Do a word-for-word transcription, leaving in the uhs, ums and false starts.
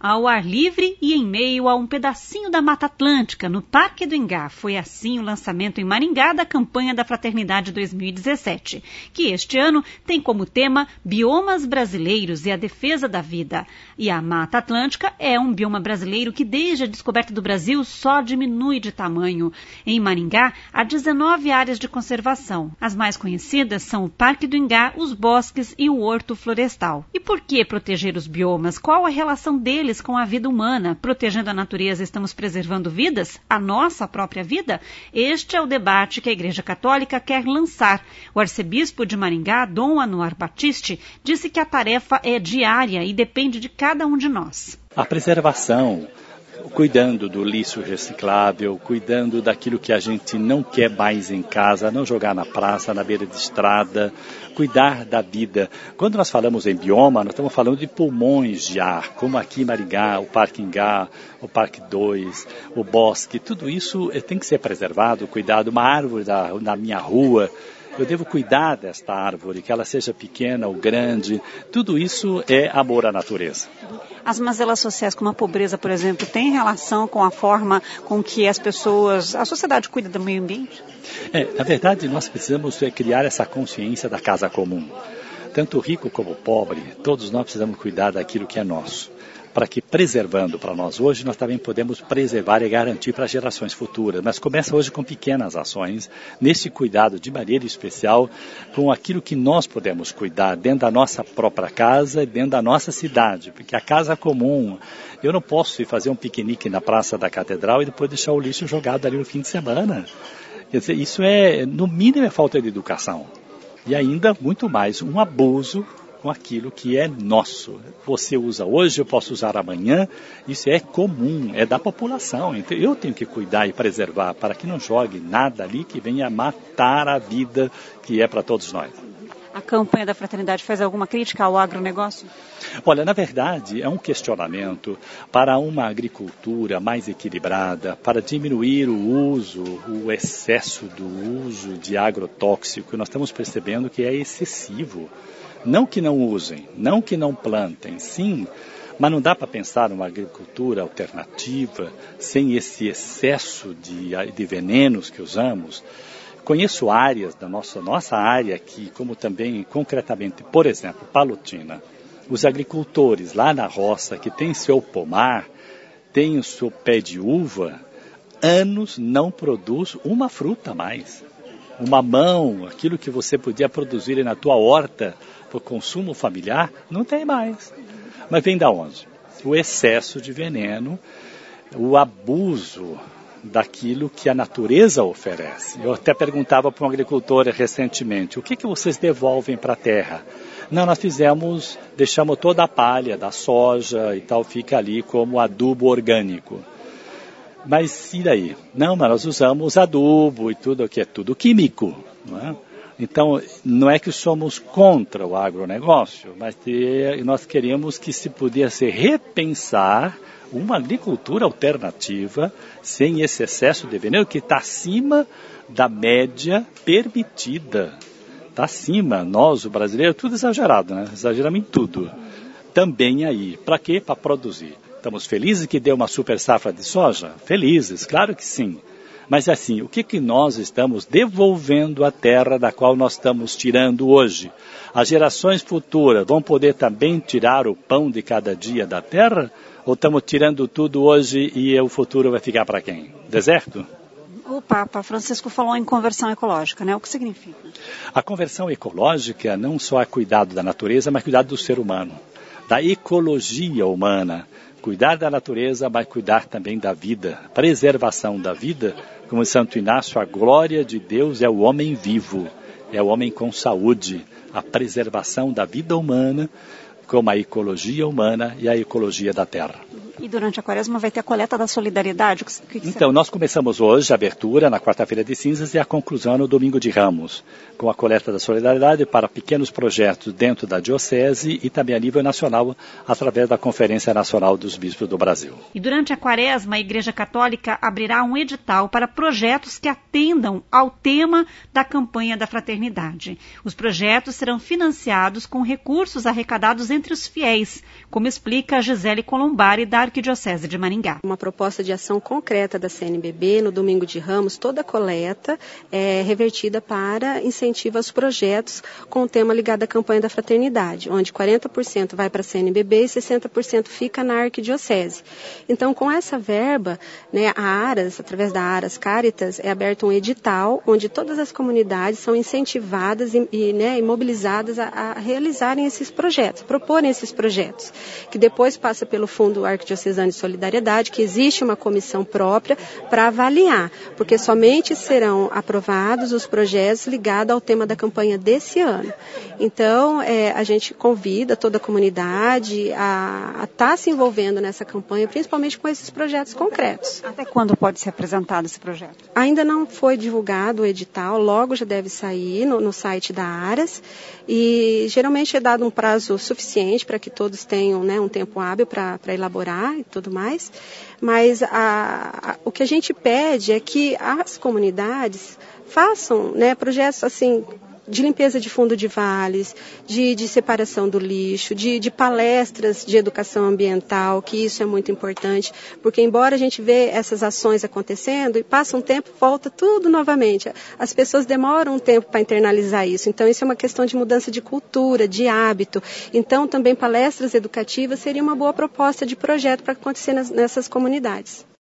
ao ar livre e em meio a um pedacinho da Mata Atlântica, no Parque do Ingá. Foi assim o lançamento em Maringá da campanha da Fraternidade dois mil e dezessete, que este ano tem como tema Biomas Brasileiros e a Defesa da Vida. E a Mata Atlântica é um bioma brasileiro que desde a descoberta do Brasil só diminui de tamanho. Em Maringá, há dezenove áreas de conservação. As mais conhecidas são o Parque do Ingá, os bosques e o Horto Florestal. E por que proteger os biomas? Qual a relação deles com a vida humana? Protegendo a natureza, estamos preservando vidas? A nossa própria vida? Este é o debate que a Igreja Católica quer lançar. O arcebispo de Maringá, Dom Anuar Batiste, disse que a tarefa é diária e depende de cada um de nós. A preservação, cuidando do lixo reciclável, cuidando daquilo que a gente não quer mais em casa, não jogar na praça, na beira de estrada, cuidar da vida. Quando nós falamos em bioma, nós estamos falando de pulmões de ar, como aqui em Maringá, o Parque Ingá, o Parque dois, o bosque, tudo isso tem que ser preservado, cuidado. Uma árvore da, na minha rua, eu devo cuidar desta árvore, que ela seja pequena ou grande, tudo isso é amor à natureza. As mazelas sociais, como a pobreza, por exemplo, têm relação com a forma com que as pessoas, a sociedade cuida do meio ambiente? É, na verdade, nós precisamos criar essa consciência da casa comum. Tanto o rico como o pobre, todos nós precisamos cuidar daquilo que é nosso. Para que, preservando para nós hoje, nós também podemos preservar e garantir para gerações futuras. Mas começa hoje com pequenas ações, nesse cuidado de maneira especial, com aquilo que nós podemos cuidar dentro da nossa própria casa e dentro da nossa cidade. Porque a casa comum, eu não posso ir fazer um piquenique na Praça da Catedral e depois deixar o lixo jogado ali no fim de semana. Quer dizer, isso é, no mínimo, é falta de educação. E ainda, muito mais, um abuso com aquilo que é nosso. Você usa hoje, eu posso usar amanhã, isso é comum, é da população. Então eu tenho que cuidar e preservar para que não jogue nada ali que venha matar a vida que é para todos nós. A campanha da Fraternidade faz alguma crítica ao agronegócio? Olha, na verdade, é um questionamento para uma agricultura mais equilibrada, para diminuir o uso, o excesso do uso de agrotóxico. Nós estamos percebendo que é excessivo. Não que não usem, não que não plantem, sim, mas não dá para pensar numa agricultura alternativa sem esse excesso de, de venenos que usamos. Conheço áreas da nossa, nossa área aqui, como também concretamente, por exemplo, Palotina. Os agricultores lá na roça que têm seu pomar, têm o seu pé de uva, anos não produz uma fruta a mais. Uma mamão, aquilo que você podia produzir na tua horta para o consumo familiar, não tem mais. Mas vem da onde? O excesso de veneno, o abuso daquilo que a natureza oferece. Eu até perguntava para um agricultor recentemente, o que, que vocês devolvem para a terra? Não, nós fizemos, deixamos toda a palha da soja e tal, fica ali como adubo orgânico. Mas e daí? Não, mas nós usamos adubo e tudo, que é tudo químico, não é? Então, não é que somos contra o agronegócio, mas nós queremos que se pudesse repensar uma agricultura alternativa sem esse excesso de veneno que está acima da média permitida. Está acima, nós, o brasileiro, tudo exagerado, né? Exageramos em tudo. Também aí. Para quê? Para produzir. Estamos felizes que deu uma super safra de soja? Felizes, claro que sim. Mas assim, o que, que nós estamos devolvendo à terra da qual nós estamos tirando hoje? As gerações futuras vão poder também tirar o pão de cada dia da terra? Ou estamos tirando tudo hoje e o futuro vai ficar para quem? Deserto? O Papa Francisco falou em conversão ecológica, né? O que significa? A conversão ecológica não só é cuidado da natureza, mas cuidado do ser humano, da ecologia humana. Cuidar da natureza, mas cuidar também da vida. Preservação da vida, como Santo Inácio, a glória de Deus é o homem vivo, é o homem com saúde. A preservação da vida humana, como a ecologia humana e a ecologia da terra. E durante a quaresma vai ter a coleta da solidariedade? O que, que então, nós começamos hoje a abertura na quarta-feira de cinzas e a conclusão no domingo de Ramos, com a coleta da solidariedade para pequenos projetos dentro da diocese e também a nível nacional, através da Conferência Nacional dos Bispos do Brasil. E durante a quaresma, a Igreja Católica abrirá um edital para projetos que atendam ao tema da campanha da fraternidade. Os projetos serão financiados com recursos arrecadados entre os fiéis, como explica a Gisele Colombari, da Arquidiocese de Maringá. Uma proposta de ação concreta da C N B B, no domingo de Ramos, toda a coleta é revertida para incentivo aos projetos com o tema ligado à campanha da fraternidade, onde quarenta por cento vai para a C N B B e sessenta por cento fica na Arquidiocese. Então, com essa verba, né, a Aras, através da Aras Caritas, é aberto um edital onde todas as comunidades são incentivadas e, e, né, e mobilizadas a, a realizarem esses projetos, proporem esses projetos, que depois passa pelo Fundo Arquidiocesano de Solidariedade, que existe uma comissão própria para avaliar, porque somente serão aprovados os projetos ligados ao tema da campanha desse ano. Então, é, a gente convida toda a comunidade a estar se envolvendo nessa campanha, principalmente com esses projetos concretos. Até quando pode ser apresentado esse projeto? Ainda não foi divulgado o edital, logo já deve sair no, no site da Aras, e geralmente é dado um prazo suficiente para que todos tenham, né, um tempo hábil para elaborar e tudo mais, mas a, a, o que a gente pede é que as comunidades façam, né, projetos assim, de limpeza de fundo de vales, de, de separação do lixo, de, de palestras de educação ambiental, que isso é muito importante, porque embora a gente vê essas ações acontecendo, e passa um tempo, volta tudo novamente. As pessoas demoram um tempo para internalizar isso, então isso é uma questão de mudança de cultura, de hábito. Então também palestras educativas seria uma boa proposta de projeto para acontecer nas, nessas comunidades.